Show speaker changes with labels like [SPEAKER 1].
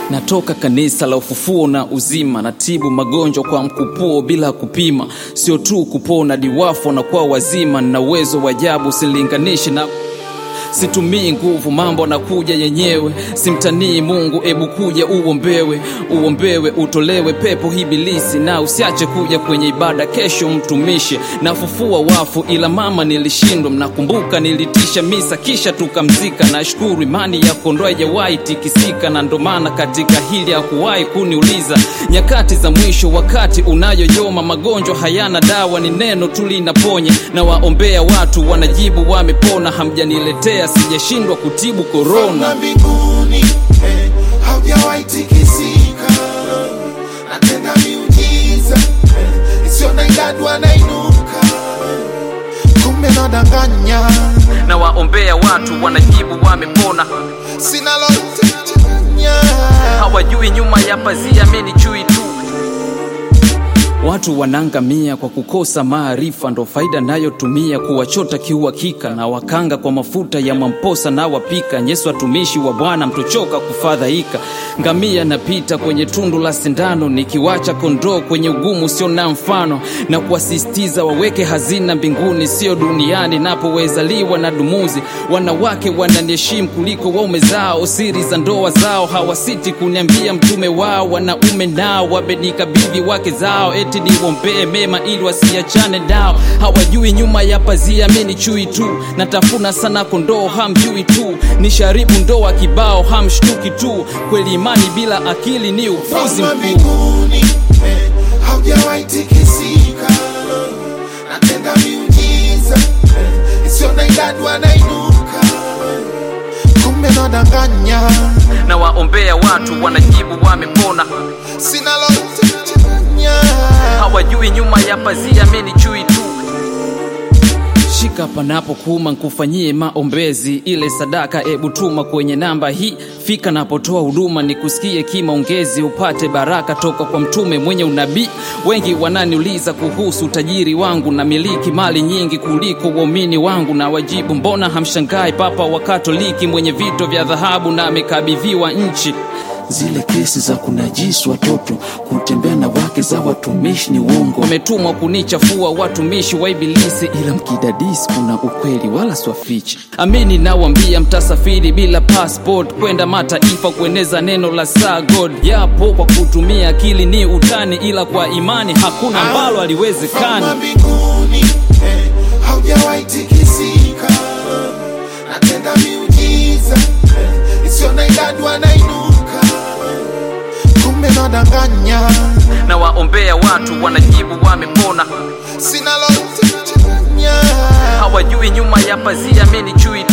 [SPEAKER 1] Natoka kanisa la ufufuo na uzima, natibu magonjwa kwa mkupuo bila kupima. Sio tu kupona diwafo na kwa wazima, na uwezo wa ajabu silinganishi na situmii nguvu, mambo na kuja yenyewe. Simtanii Mungu, ebu kuja uombewe, utolewe pepo ibilisi, na usiache kuja kwenye ibada kesho mtumishi. Nafufua wafu ila mama nilishindwa, mnakumbuka nilitisha misa kisha tukamzika. Nashukuru imani ya kondoa haijawahi tikisika, na ndo maana katika hili hakuwahi kuniuliza. Nyakati za mwisho wakati unayoyoma, magonjwa hayana dawa, ni neno tu linaponya. Na waombea watu wanajibu wamepona, hamjaniletea sijashindwa kutibu corona.
[SPEAKER 2] Mbinguni haujawahi tikisika, natenda miujiza isiyo na idadi, nainuka kumbe nadanganya.
[SPEAKER 1] Na waombea watu wanajibu wamepona,
[SPEAKER 2] sina lolote chanya.
[SPEAKER 1] Hawajui nyuma ya pazia mimi chui tu. Watu wanangamia kwa kukosa maarifa, ndo faida nayotumia kuwachota kiuhakika. Na wakanga kwa mafuta ya mamposa na wapika. Yesu watumishi wa Bwana mtochoka kufadhaika. Ngamia napita kwenye tundu la sindano, nikiwacha kondoo kwenye ugumu sio na mfano. Na kuasisitiza waweke hazina mbinguni sio duniani, napowezaliwa na dumuzi. Wanawake wananiheshimu kuliko waume zao, siri za ndoa zao hawasiti kuniambia mtume wao. Wanaume nao wamenikabidhi wake zao, eti niwombee mema ili wasiachane nao. Hawajui nyuma ya pazia mimi chui tu, natafuna sana kondoo hamjui tu. Nisharibu ndoa kibao hamshtuki tu, kweli imani bila akili ni upuzi mkuu.
[SPEAKER 2] Mbinguni haujawahi tikisika, natenda miujiza isiyo na idadi, nainuka kumbe nadanganya.
[SPEAKER 1] Na waombea watu wanajibu wamepona,
[SPEAKER 2] sina lolote chanya.
[SPEAKER 1] Hawajui nyuma ya pazia mimi chui tu. Shika panapo kuma nkufanyie maombezi, ile sadaka ebu tuma kwenye namba hii. Fika napotoa huduma nikusikie kimaongezi, upate baraka toka kwa mtume mwenye unabii. Wengi wananiuliza kuhusu tajiri wangu, na miliki mali nyingi kuliko waumini wangu. Na wajibu mbona hamshangai papa wa Katoliki mwenye vito vya dhahabu na amekabidhiwa nchi.
[SPEAKER 3] Zile kesi za kunajisi watoto, kutembea na wake za watumishi ni uongo.
[SPEAKER 1] Wametumwa kunichafua watumishi wa ibilisi,
[SPEAKER 3] ila mkidadisi kuna ukweli wala swafichi.
[SPEAKER 1] Amini nawambia mtasafiri bila passport kwenda mataifa kueneza neno la Sir God. Yapo kwa kutumia akili ni utani, ila kwa imani hakuna ambalo haliwezekani.
[SPEAKER 2] Mbinguni haujawahi tikisika, natenda miujiza isiyo na idadi, nainuka kumbe nadanganya.
[SPEAKER 1] Na waombea watu wanajibu wamepona,
[SPEAKER 2] sina lolote chanya.
[SPEAKER 1] Hawajui nyuma ya pazia mimi chui